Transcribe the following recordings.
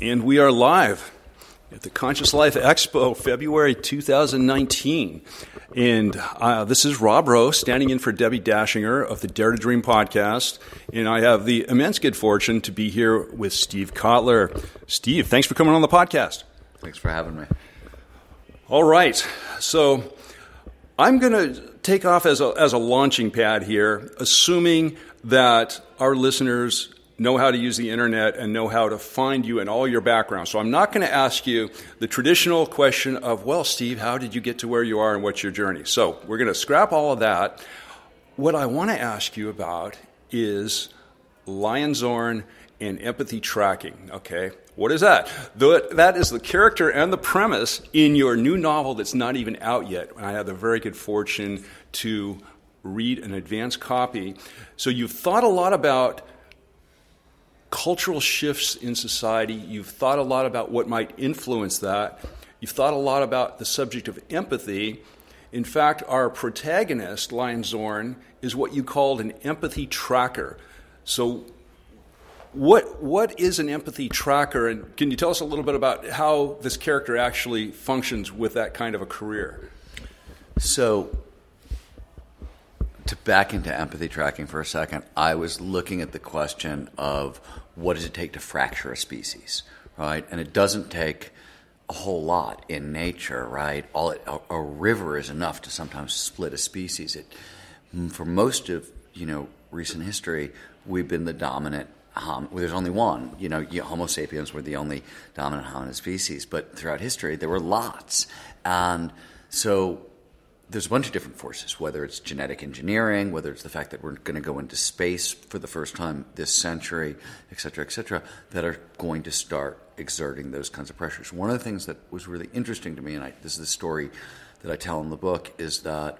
And we are live at the Conscious Life Expo, February 2019. And this is Rob Rowe, standing in for Debbie Dashinger of the Dare to Dream podcast. And I have the immense good fortune to be here with Steve Kotler. Steve, thanks for coming on the podcast. Thanks for having me. All right. So I'm going to take off as a launching pad here, assuming that our listeners know how to use the internet and know how to find you and all your background. So I'm not going to ask you the traditional question of, well, Steve, how did you get to where you are and what's your journey? So we're going to scrap all of that. What I want to ask you about is Lionzorn and empathy tracking, okay? What is that? That is the character and the premise in your new novel that's not even out yet. And I had the very good fortune to read an advanced copy. So you've thought a lot about cultural shifts in society. You've thought a lot about what might influence that. You've thought a lot about the subject of empathy. In fact, our protagonist, Lionzorn, is what you called an empathy tracker. So what is an empathy tracker, and can you tell us a little bit about how this character actually functions with that kind of a career? So, to back into empathy tracking for a second, I was looking at the question of what does it take to fracture a species, right? And it doesn't take a whole lot in nature, right? A river is enough to sometimes split a species. For most of recent history, we've been the dominant. There's only one. Homo sapiens were the only dominant hominid species, but throughout history there were lots, and so there's a bunch of different forces, whether it's genetic engineering, whether it's the fact that we're going to go into space for the first time this century, et cetera, that are going to start exerting those kinds of pressures. One of the things that was really interesting to me, and this is the story that I tell in the book, is that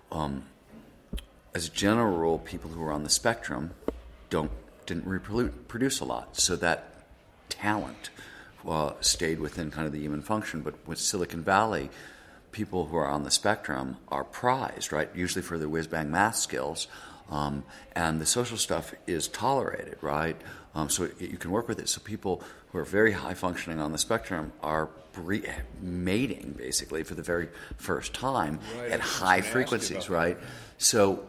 as a general rule, people who are on the spectrum didn't reproduce a lot, so that talent stayed within kind of the human function. But with Silicon Valley, people who are on the spectrum are prized, right? Usually for their whiz-bang math skills, and the social stuff is tolerated, right? So you can work with it. So people who are very high functioning on the spectrum are mating basically for the very first time at high frequencies, right? So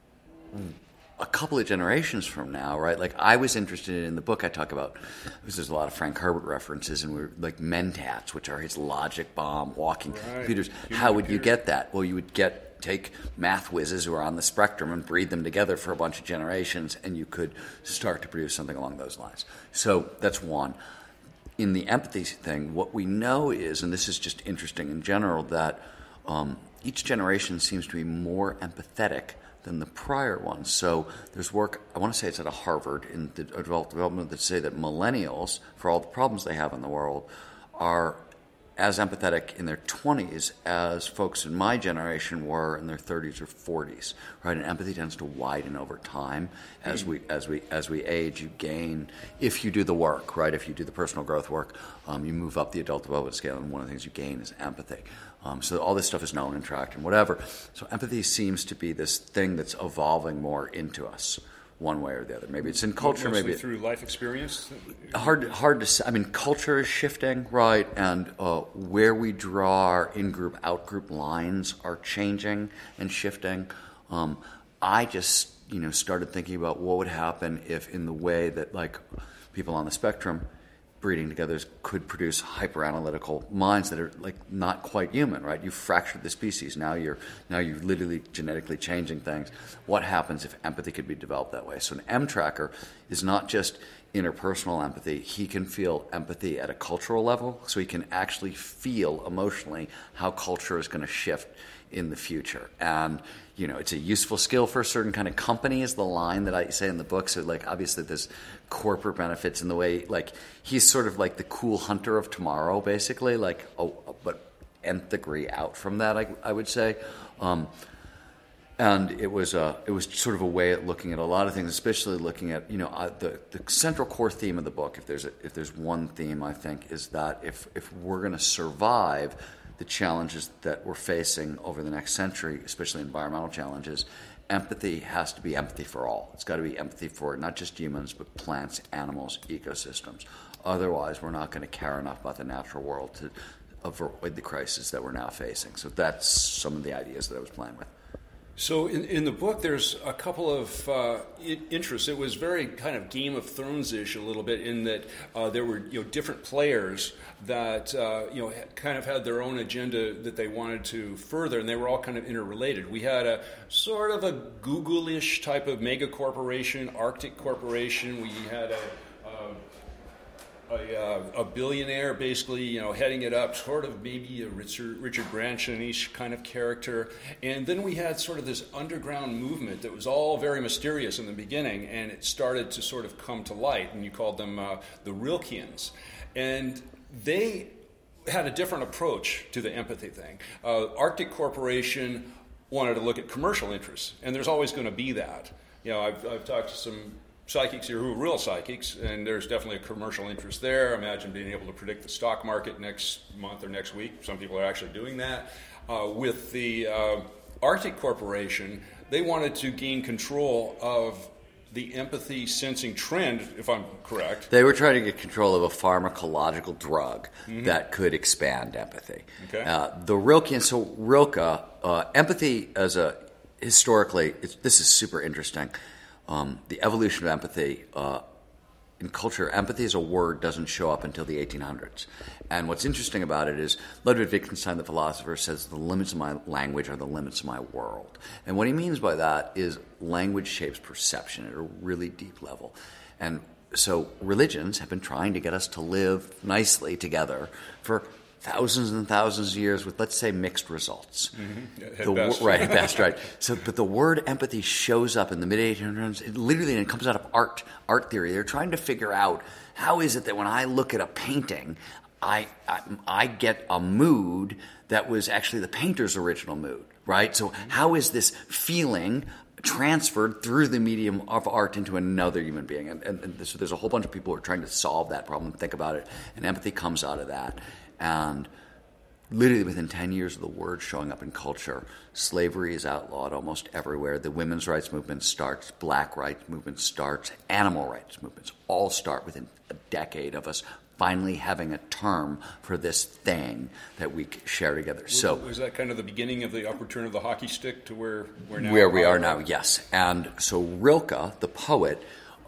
a couple of generations from now, right? Like I was interested in the book I talk about, because there's a lot of Frank Herbert references, and we're like Mentats, which are his logic bomb walking computers. How would you get that? Well, you would take math whizzes who are on the spectrum and breed them together for a bunch of generations, and you could start to produce something along those lines. So that's one. In the empathy thing, what we know is, and this is just interesting in general, that each generation seems to be more empathetic than the prior one. So there's work, I want to say it's at a Harvard in the adult development, that say that millennials, for all the problems they have in the world, are as empathetic in their 20s as folks in my generation were in their 30s or 40s, right? And empathy tends to widen over time as we age. You gain, if you do the work, right? If you do the personal growth work, you move up the adult development scale, and one of the things you gain is empathy. So all this stuff is known and tracked and whatever. So empathy seems to be this thing that's evolving more into us, one way or the other. Maybe it's in culture, mostly maybe through life experience. Hard to say. I mean, culture is shifting, right? And where we draw our in-group, out-group lines are changing and shifting. I just started thinking about what would happen if, in the way that like people on the spectrum breeding together could produce hyper-analytical minds that are like not quite human, right? You fractured the species. Now you're literally genetically changing things. What happens if empathy could be developed that way? So an M tracker is not just interpersonal empathy. He can feel empathy at a cultural level, so he can actually feel emotionally how culture is going to shift in the future. And it's a useful skill for a certain kind of company, is the line that I say in the book. So, like, obviously there's corporate benefits in the way, like, he's sort of like the cool hunter of tomorrow, basically, like, but nth degree out from that, I would say. And it was sort of a way at looking at a lot of things, especially looking at the central core theme of the book. If there's one theme, I think, is that if we're going to survive the challenges that we're facing over the next century, especially environmental challenges, empathy has to be empathy for all. It's got to be empathy for not just humans, but plants, animals, ecosystems. Otherwise, we're not going to care enough about the natural world to avoid the crisis that we're now facing. So that's some of the ideas that I was playing with. So in the book, there's a couple of interests. It was very kind of Game of Thrones-ish a little bit in that there were different players that kind of had their own agenda that they wanted to further, and they were all kind of interrelated. We had a sort of a Google-ish type of mega corporation, Arctic Corporation. We had a billionaire basically, heading it up, sort of maybe a Richard Branson-ish kind of character. And then we had sort of this underground movement that was all very mysterious in the beginning, and it started to sort of come to light, and you called them the Rilkians. And they had a different approach to the empathy thing. Arctic Corporation wanted to look at commercial interests, and there's always going to be that. I've talked to some psychics here who are real psychics, and there's definitely a commercial interest there. Imagine being able to predict the stock market next month or next week. Some people are actually doing that. With the Arctic Corporation, they wanted to gain control of the empathy sensing trend, if I'm correct. They were trying to get control of a pharmacological drug that could expand empathy. Okay. The Rilke, so Rilke, empathy as historically, this is super interesting. The evolution of empathy in culture, empathy as a word doesn't show up until the 1800s. And what's interesting about it is Ludwig Wittgenstein, the philosopher, says the limits of my language are the limits of my world. And what he means by that is language shapes perception at a really deep level. And so religions have been trying to get us to live nicely together for thousands and thousands of years with, let's say, mixed results. At best. Right, at best, right. So, but the word empathy shows up in the mid-1800s. It comes out of art theory. They're trying to figure out how is it that when I look at a painting, I get a mood that was actually the painter's original mood, right? So how is this feeling transferred through the medium of art into another human being? And so there's a whole bunch of people who are trying to solve that problem and think about it, and empathy comes out of that. And literally within 10 years of the word showing up in culture, slavery is outlawed almost everywhere. The women's rights movement starts, black rights movement starts, animal rights movements all start within a decade of us finally having a term for this thing that we share together. So was that kind of the beginning of the upward turn of the hockey stick to where now? Where we are now, yes. And so Rilke, the poet,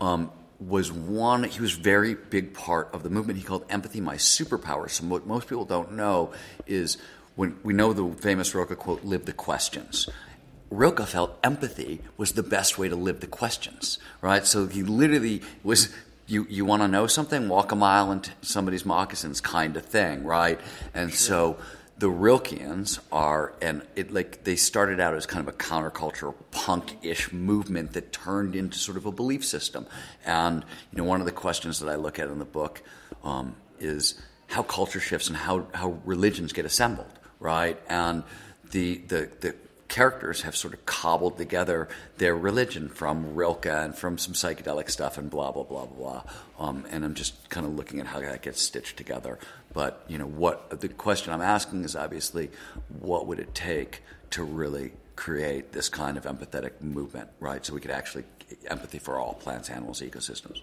was he was a very big part of the movement. He called empathy my superpower. So what most people don't know is when we know the famous Rilke quote, live the questions. Rilke felt empathy was the best way to live the questions, right? So he literally was, you want to know something? Walk a mile into somebody's moccasins kind of thing, right? And sure. So the Rilkeans are, they started out as kind of a counterculture, punk-ish movement that turned into sort of a belief system. And one of the questions that I look at in the book is how culture shifts and how religions get assembled, right? And the characters have sort of cobbled together their religion from Rilke and from some psychedelic stuff and blah, blah, blah, blah, blah. And I'm just kind of looking at how that gets stitched together. But, what the question I'm asking is obviously what would it take to really create this kind of empathetic movement, right? So we could actually empathy for all plants, animals, ecosystems.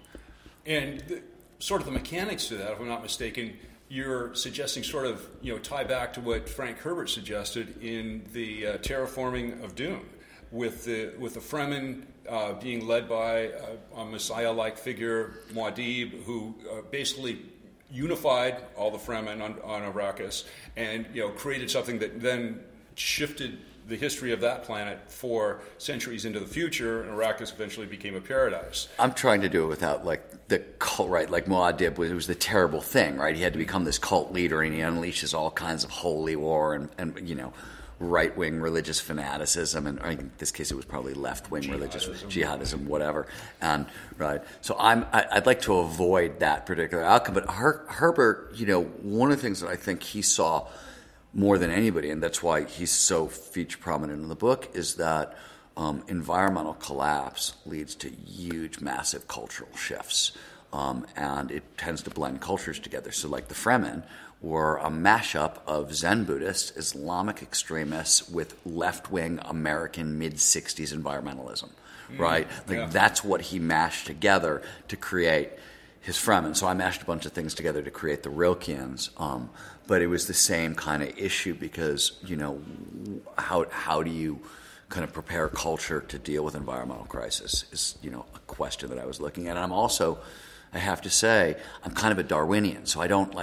And sort of the mechanics to that, if I'm not mistaken, you're suggesting sort of, tie back to what Frank Herbert suggested in the Terraforming of Doom, with the Fremen being led by a Messiah-like figure, Muad'Dib, who basically unified all the Fremen on Arrakis and, created something that then shifted the history of that planet for centuries into the future, and Arrakis eventually became a paradise. I'm trying to do it without, the cult, right? Like Muad'Dib was the terrible thing, right? He had to become this cult leader, and he unleashes all kinds of holy war and right-wing religious fanaticism, and in this case it was probably left-wing religious jihadism, whatever. And right, so I'd like to avoid that particular outcome. But Herbert, one of the things that I think he saw more than anybody, and that's why he's so feature prominent in the book, is that environmental collapse leads to huge, massive cultural shifts. and it tends to blend cultures together. So like the Fremen were a mashup of Zen Buddhists, Islamic extremists with left-wing American mid-60s environmentalism, right? That's what he mashed together to create his Fremen. So I mashed a bunch of things together to create the Rilkeans, but it was the same kind of issue because, how do you kind of prepare culture to deal with environmental crisis is, a question that I was looking at. And I'm also, I have to say, I'm kind of a Darwinian, so I don't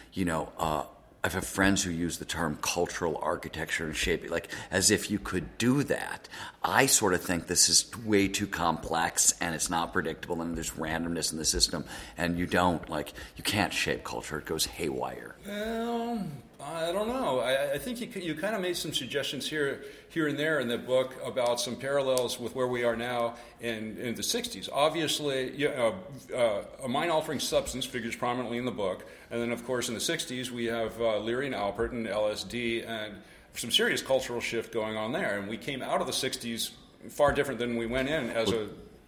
I have friends who use the term cultural architecture and shaping, like as if you could do that. I sort of think this is way too complex and it's not predictable and there's randomness in the system and you can't shape culture. It goes haywire. Well, I don't know. I think you kind of made some suggestions here and there in the book about some parallels with where we are now in the 60s. Obviously, a mind-altering substance figures prominently in the book. And then, of course, in the 60s, we have Leary and Alpert and LSD and some serious cultural shift going on there. And we came out of the 60s far different than we went in as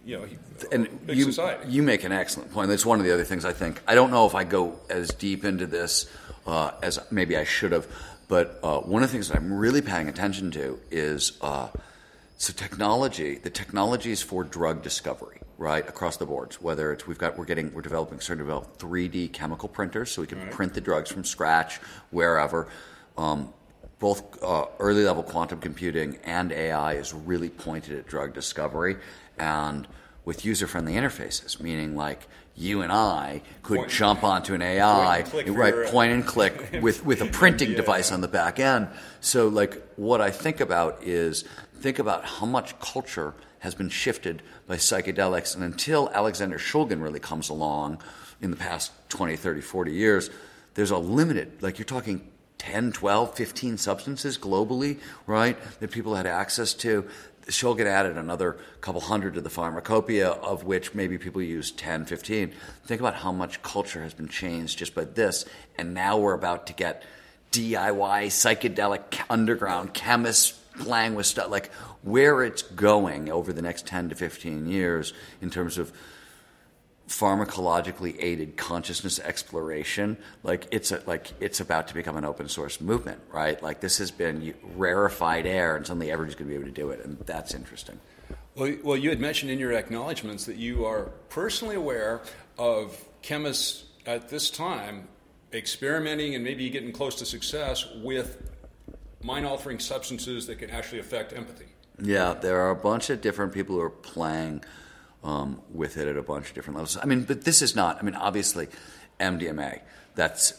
big society. You make an excellent point. That's one of the other things I think. I don't know if I go as deep into this as maybe I should have, but one of the things that I'm really paying attention to is so technology. The technologies for drug discovery, right, across the boards. Whether it's we're starting to develop 3D chemical printers, so we can print the drugs from scratch wherever. Both early level quantum computing and AI is really pointed at drug discovery, and with user friendly interfaces, meaning like you and I could jump onto an AI, point and click with a printing device on the back end. So like what I think about how much culture has been shifted by psychedelics, and until Alexander Shulgin really comes along in the past 20, 30, 40 years, there's a limited, like you're talking 10, 12, 15 substances globally, right, that people had access to. Shulgin added another couple hundred to the pharmacopoeia, of which maybe people use 10, 15. Think about how much culture has been changed just by this, and now we're about to get DIY, psychedelic, underground chemists playing with stuff, like where it's going over the next 10 to 15 years in terms of pharmacologically aided consciousness exploration. It's about to become an open source movement, right? Like this has been rarefied air, and suddenly everybody's going to be able to do it, and that's interesting. Well, you had mentioned in your acknowledgments that you are personally aware of chemists at this time experimenting and maybe getting close to success with mind-altering substances that can actually affect empathy. Yeah, there are a bunch of different people who are playing with it at a bunch of different levels. I mean, but this is not, obviously MDMA, that's,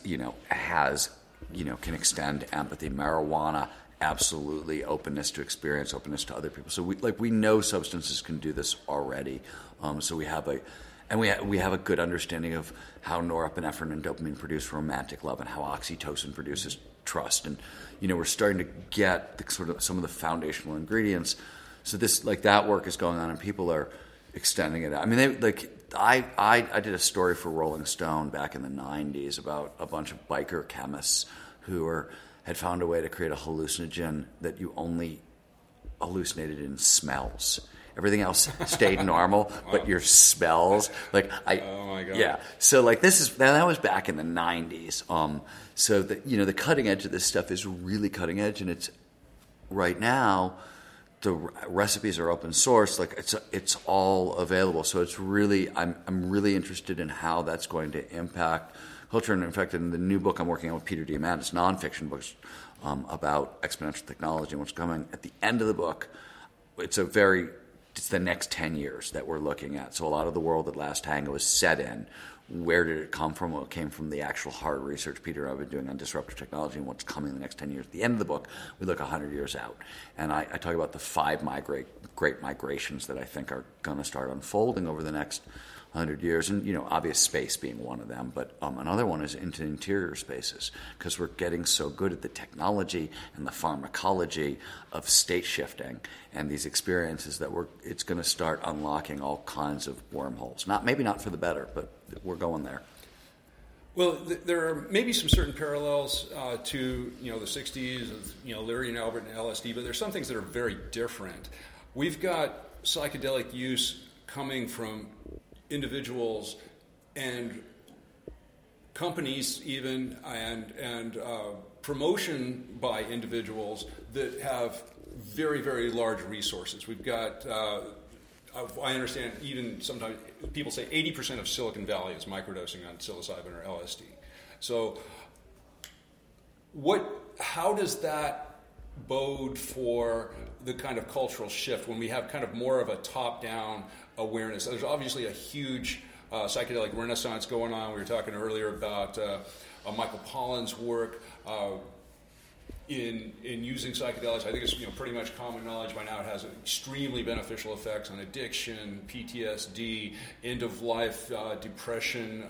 can extend empathy. Marijuana, absolutely openness to experience, openness to other people. So we know substances can do this already. So we have a good understanding of how norepinephrine and dopamine produce romantic love and how oxytocin produces trust. And, we're starting to get some of the foundational ingredients. So this, that work is going on, and people are extending it out. I did a story for Rolling Stone back in the 90s about a bunch of biker chemists who had found a way to create a hallucinogen that you only hallucinated in smells. Everything else stayed normal, but your smells, oh my God. Yeah. So that was back in the 90s. So the cutting edge of this stuff is really cutting edge, and it's right now. The recipes are open source, it's all available. So it's really, I'm really interested in how that's going to impact culture. And in fact, in the new book I'm working on with Peter Diamandis, nonfiction books about exponential technology and what's coming. At the end of the book, it's the next 10 years that we're looking at. So a lot of the world that Last Tango is set in. Where did it come from? Well, it came from the actual hard research Peter and I have been doing on disruptive technology and what's coming in the next 10 years. At the end of the book, we look 100 years out. And I talk about the 5 great migrations that I think are going to start unfolding over the next 100 years. And, obvious space being one of them. But another one is into interior spaces, because we're getting so good at the technology and the pharmacology of state shifting and these experiences that it's going to start unlocking all kinds of wormholes. Maybe not for the better, but we're going there. Well, there are maybe some certain parallels to the 60s of Leary and Alpert and LSD, but there's some things that are very different. We've got psychedelic use coming from individuals and companies even, and promotion by individuals that have very, very large resources. We've got, I understand even sometimes people say 80% of Silicon Valley is microdosing on psilocybin or LSD. So how does that bode for the kind of cultural shift when we have kind of more of a top-down awareness? There's obviously a huge psychedelic renaissance going on. We were talking earlier about Michael Pollan's work in using psychedelics. I think it's pretty much common knowledge by now. It has extremely beneficial effects on addiction, PTSD, end-of-life depression,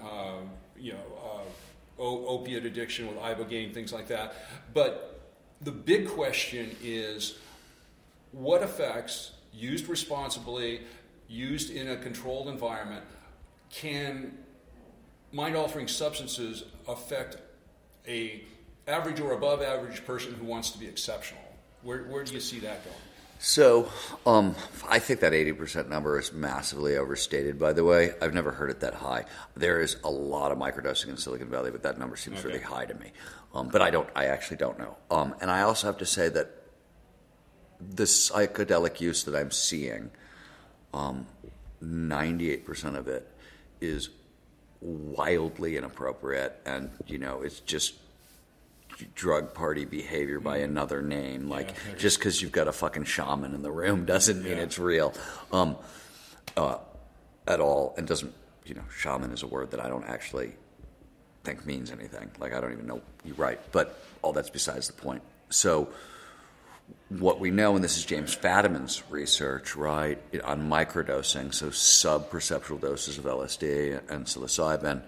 opiate addiction with ibogaine, things like that. But the big question is, what effects, used responsibly, used in a controlled environment, can mind-altering substances affect a average or above average person who wants to be exceptional? Where do you see that going? So, I think that 80% number is massively overstated, by the way. I've never heard it that high. There is a lot of microdosing in Silicon Valley, but that number seems really high to me. But I actually don't know. And I also have to say that the psychedelic use that I'm seeing, 98% of it is wildly inappropriate, and, it's just drug party behavior by another name. Just because you've got a fucking shaman in the room doesn't mean it's real at all. And doesn't, shaman is a word that I don't actually think means anything. I don't even know you're right. But all that's besides the point. So what we know, and this is James Fadiman's research, right, on microdosing, so sub-perceptual doses of LSD and psilocybin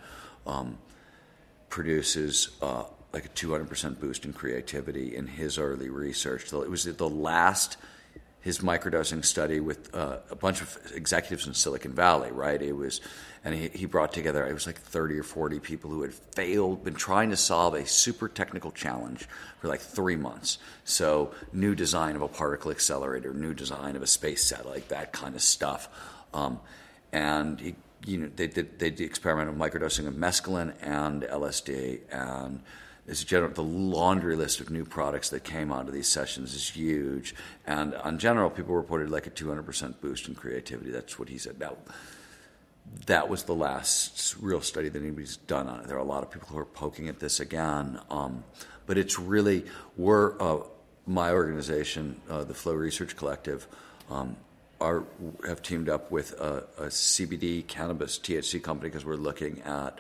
produces a 200% boost in creativity in his early research. So it was his microdosing study with a bunch of executives in Silicon Valley, right? And he brought together, it was 30 or 40 people who had been trying to solve a super technical challenge for 3 months. So new design of a particle accelerator, new design of a space satellite, that kind of stuff. And they did the experiment of microdosing of mescaline and LSD, and the laundry list of new products that came out of these sessions is huge. And on general, people reported a 200% boost in creativity. That's what he said. Now, that was the last real study that anybody's done on it. There are a lot of people who are poking at this again. But it's really, my organization, the Flow Research Collective, have teamed up with a CBD cannabis THC company because we're looking at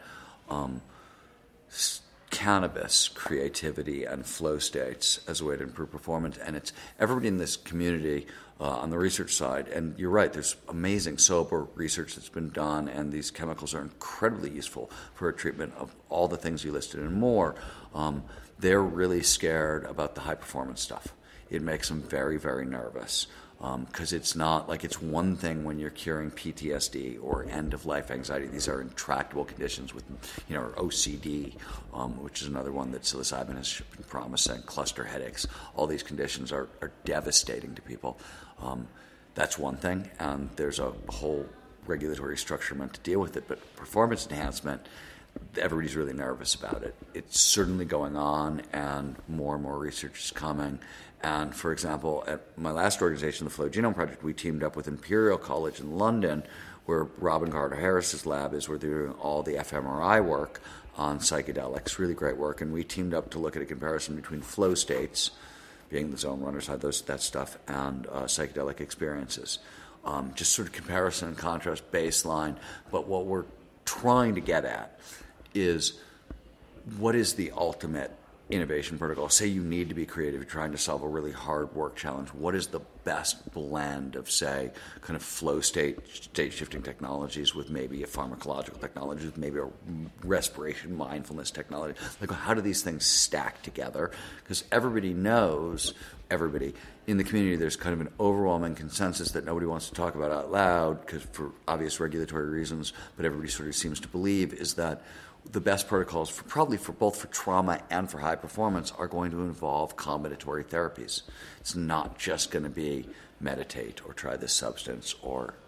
cannabis creativity and flow states as a way to improve performance. And it's everybody in this community on the research side. And you're right, there's amazing sober research that's been done, and these chemicals are incredibly useful for a treatment of all the things you listed and more. They're really scared about the high performance stuff. It makes them very, very nervous. Because it's not it's one thing when you're curing PTSD or end-of-life anxiety. These are intractable conditions with, or OCD, which is another one that psilocybin has been promising, cluster headaches. All these conditions are devastating to people. That's one thing, and there's a whole regulatory structure meant to deal with it. But performance enhancement, everybody's really nervous about it. It's certainly going on, and more research is coming. And, for example, at my last organization, the Flow Genome Project, we teamed up with Imperial College in London, where Robin Carter-Harris's lab is, where they're doing all the fMRI work on psychedelics, really great work. And we teamed up to look at a comparison between flow states, being the zone runner side, that stuff, and psychedelic experiences. Just sort of comparison and contrast, baseline. But what we're trying to get at is, what is the ultimate innovation protocol? Say you need to be creative, you're trying to solve a really hard work challenge. What is the best blend of, say, kind of flow state shifting technologies with maybe a pharmacological technology, with maybe a respiration mindfulness technology? How do these things stack together? Because everybody knows, in the community, there's kind of an overwhelming consensus that nobody wants to talk about out loud, because for obvious regulatory reasons, but everybody sort of seems to believe, is that the best protocols for both for trauma and for high performance are going to involve combinatory therapies. It's not just going to be meditate or try this substance or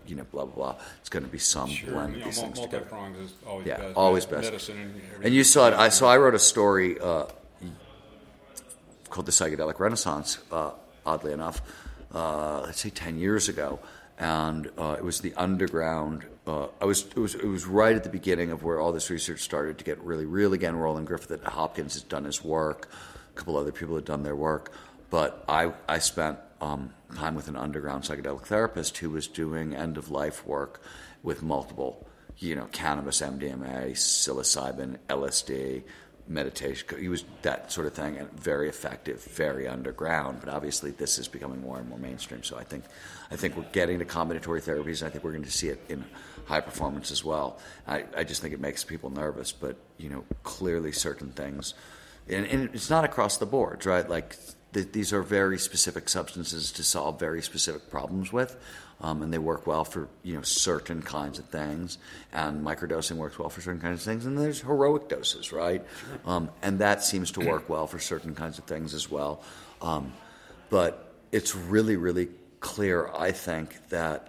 blah, blah, blah. It's going to be some blend of these things together. Multi-pronged is always Yeah, best. always best. Medicine and everything. And you saw it. I wrote a story called The Psychedelic Renaissance, oddly enough, let's say 10 years ago. And it was the underground. It was right at the beginning of where all this research started to get really real again. Roland Griffith at Hopkins has done his work. A couple other people had done their work. But I spent time with an underground psychedelic therapist who was doing end-of-life work with multiple, cannabis, MDMA, psilocybin, LSD, meditation. He was that sort of thing, and very effective, very underground. But obviously, this is becoming more and more mainstream. So I think we're getting to combinatory therapies. And I think we're going to see it in high performance as well. I just think it makes people nervous, but clearly certain things, and it's not across the board, right? Like these are very specific substances to solve very specific problems with. And they work well for certain kinds of things, and microdosing works well for certain kinds of things. And there's heroic doses, right? And that seems to work well for certain kinds of things as well. But it's really, really clear, I think, that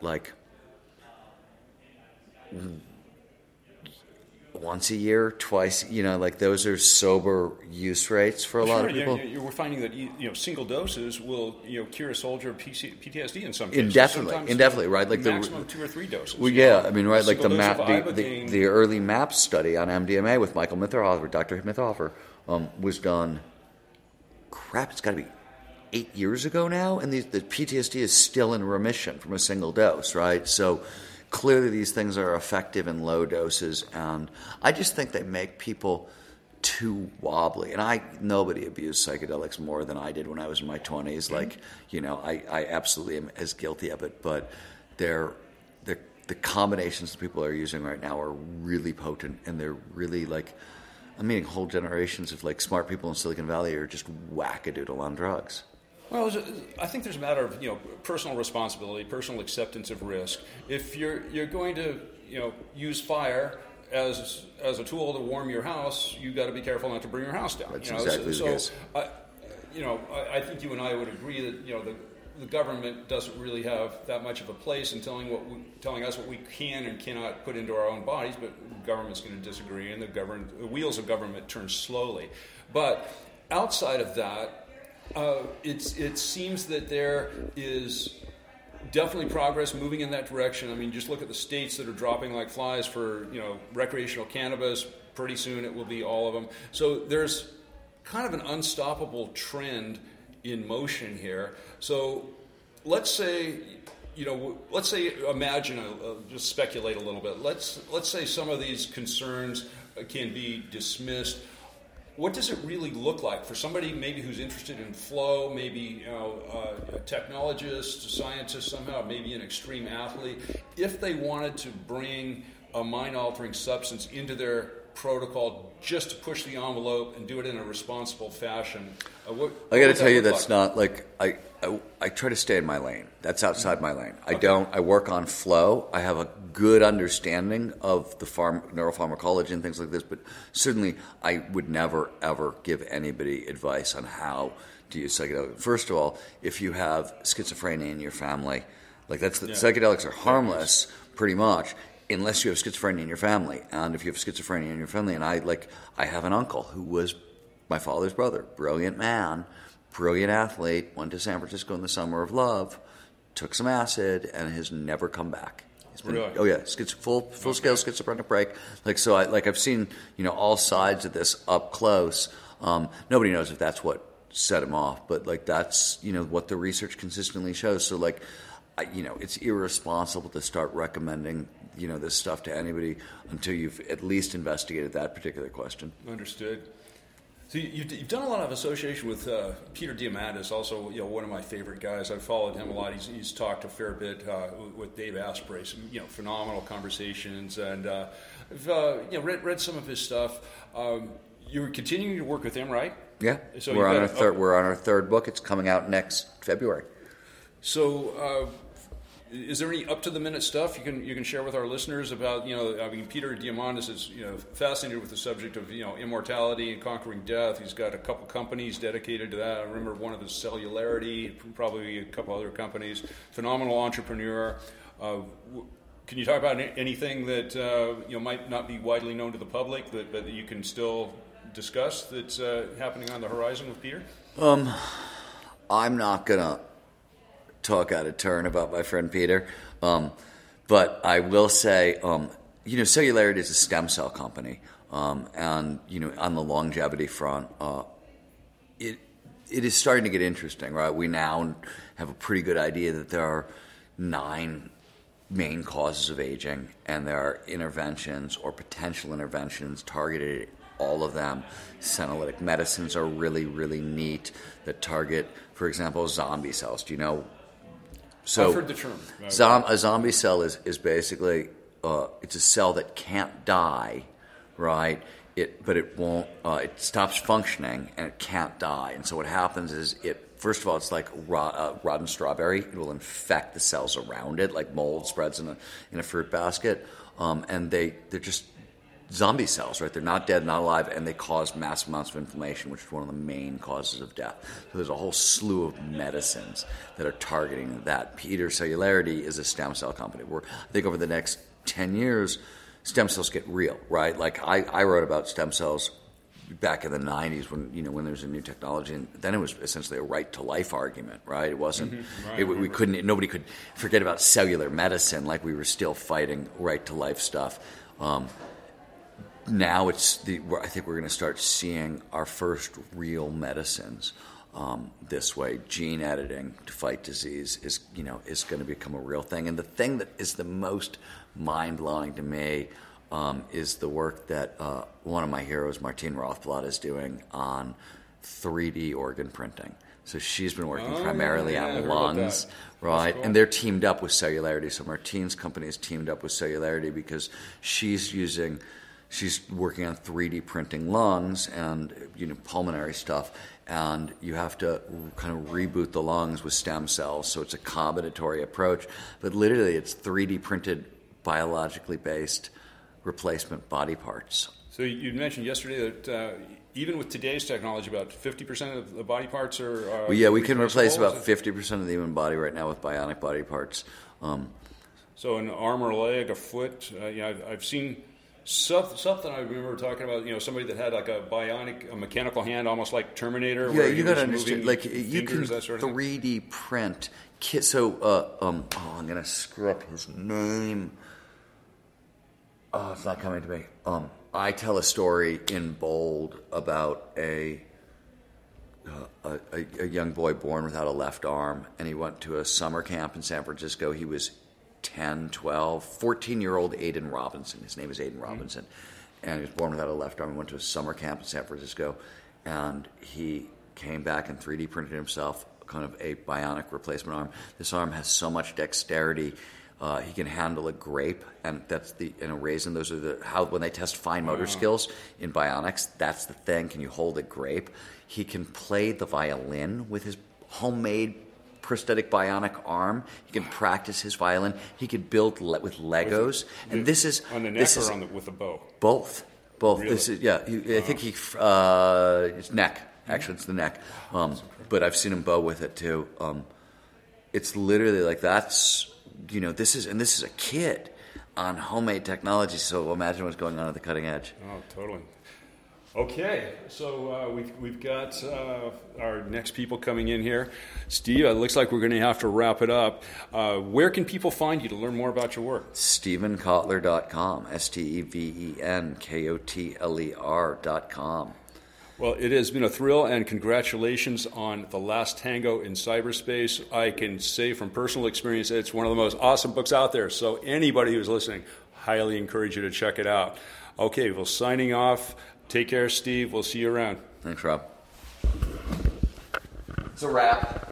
once a year, twice, those are sober use rates for a lot of people. We're finding that single doses will cure a soldier of PTSD in some cases. Indefinitely, right? Like maximum 2 or 3 doses. Well, yeah, I mean, right? Like the early MAP study on MDMA with Michael Mitherhofer, Dr. Mitherhofer, was done. Crap, it's got to be 8 years ago now, and the PTSD is still in remission from a single dose, right? So clearly these things are effective in low doses, and I just think they make people too wobbly. And nobody abused psychedelics more than I did when I was in my 20s. I absolutely am as guilty of it, but the combinations that people are using right now are really potent, and they're really I'm meeting whole generations of smart people in Silicon Valley are just wackadoodle on drugs. Well, I think there's a matter of personal responsibility, personal acceptance of risk. If you're going to use fire as a tool to warm your house, you got to be careful not to bring your house down. That's exactly the case. I think you and I would agree that the government doesn't really have that much of a place in telling us what we can and cannot put into our own bodies. But the government's going to disagree, and the wheels of government turn slowly. But outside of that, it seems that there is definitely progress moving in that direction. I mean, just look at the states that are dropping like flies for recreational cannabis. Pretty soon it will be all of them. So there's kind of an unstoppable trend in motion here. So let's say imagine, just speculate a little bit. Let's say some of these concerns can be dismissed. What does it really look like for somebody maybe who's interested in flow, maybe a technologist, a scientist somehow, maybe an extreme athlete, if they wanted to bring a mind-altering substance into their protocol just to push the envelope and do it in a responsible fashion? I got to tell you, that's not I try to stay in my lane. That's outside my lane. I work on flow. I have a good understanding of the neuropharmacology and things like this, but certainly I would never, ever give anybody advice on how to use psychedelics. First of all, if you have schizophrenia in your family, psychedelics are harmless pretty much, unless you have schizophrenia in your family. And if you have schizophrenia in your family, and I have an uncle who was my father's brother, brilliant man, brilliant athlete, went to San Francisco in the summer of love, took some acid, and has never come back. Really? Oh yeah, full-scale schizophrenic break. I've seen all sides of this up close. Nobody knows if that's what set him off, but that's what the research consistently shows. So it's irresponsible to start recommending this stuff to anybody until you've at least investigated that particular question. Understood. So you've done a lot of association with Peter Diamandis, also one of my favorite guys. I've followed him a lot. He's talked a fair bit with Dave Asprey, some phenomenal conversations, and I've read some of his stuff. You're continuing to work with him, right? Yeah. So we're on our third book. It's coming out next February. So. Is there any up-to-the-minute stuff you can share with our listeners about, Peter Diamandis is, fascinated with the subject of, immortality and conquering death. He's got a couple companies dedicated to that. I remember one of his Cellularity, probably a couple other companies. Phenomenal entrepreneur. Can you talk about anything that might not be widely known to the public, but that you can still discuss that's happening on the horizon with Peter? I'm not going to talk out of turn about my friend Peter, but I will say, Celularity is a stem cell company, and on the longevity front, it is starting to get interesting, right? We now have a pretty good idea that there are 9 main causes of aging, and there are interventions or potential interventions targeted at all of them. Senolytic medicines are really, really neat that target, for example, zombie cells. Do you know? So I've heard the term. A zombie cell is basically it's a cell that can't die, right? But it won't. It stops functioning and it can't die. And so what happens is first of all, it's like rotten strawberry. It will infect the cells around it, like mold spreads in a fruit basket. And they're just zombie cells, right? They're not dead, not alive, and they cause massive amounts of inflammation, which is one of the main causes of death. So there's a whole slew of medicines that are targeting that. Peter Celularity is a stem cell company. I think over the next 10 years, stem cells get real, right? Like I wrote about stem cells back in the 90s when there was a new technology, and then it was essentially a right to life argument, right? It wasn't nobody could forget about cellular medicine, like we were still fighting right to life stuff. Now I think we're going to start seeing our first real medicines this way. Gene editing to fight disease is going to become a real thing. And the thing that is the most mind-blowing to me is the work that one of my heroes, Martine Rothblatt, is doing on 3D organ printing. So she's been working primarily on lungs, right? Cool. And they're teamed up with Celularity. So Martine's company is teamed up with Celularity because she's working on 3D printing lungs and pulmonary stuff, and you have to kind of reboot the lungs with stem cells. So it's a combinatory approach, but literally it's 3D printed, biologically based replacement body parts. So you mentioned yesterday that even with today's technology, about 50% of the body parts are. We can replace about 50% of the human body right now with bionic body parts. So an arm or a leg, a foot. I've seen something I remember talking about. Somebody that had like a mechanical hand, almost like Terminator. Yeah, you got to understand. Like fingers, you can that sort of 3D print. So I'm going to screw up his name. Oh, it's not coming to me. I tell a story in bold about a young boy born without a left arm, and he went to a summer camp in San Francisco. He was 10, 12, 14-year-old Aiden Robinson. His name is Aiden Robinson. And he was born without a left arm. He went to a summer camp in San Francisco, and he came back and 3D printed himself kind of a bionic replacement arm. This arm has so much dexterity. He can handle a grape, and a raisin. Those are when they test fine motor skills in bionics. That's the thing. Can you hold a grape? He can play the violin with his homemade prosthetic bionic arm. He can practice his violin. He could build with Legos. And this is on the neck or with a bow. Both. Really? This is I think it's neck. Actually, it's the neck. But I've seen him bow with it too. It's literally like that's. This is a kid on homemade technology, so imagine what's going on at the cutting edge. Oh, totally. Okay, so we've got our next people coming in here. Steve, it looks like we're going to have to wrap it up. Where can people find you to learn more about your work? StephenKotler.com, StephenKotler.com. Well, it has been a thrill, and congratulations on The Last Tango in Cyberspace. I can say from personal experience that it's one of the most awesome books out there, so anybody who's listening, highly encourage you to check it out. Okay, well, signing off. Take care, Steve. We'll see you around. Thanks, Rob. It's a wrap.